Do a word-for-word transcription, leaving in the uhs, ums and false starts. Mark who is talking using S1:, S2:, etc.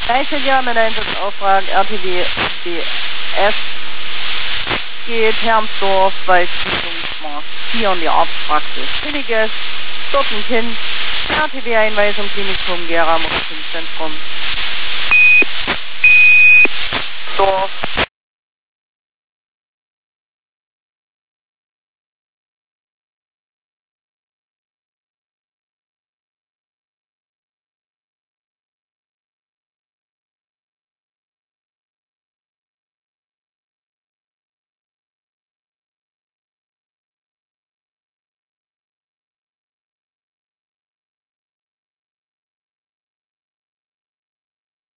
S1: Gleiche gerne der Einsatzauftrag R T W B S geht Hermsdorf, Waldsiedlungsmarkt vier in die Arztpraxis Finniges, dort ein Kind, R T W-Einweisung Klinikum Gera Medizinzentrum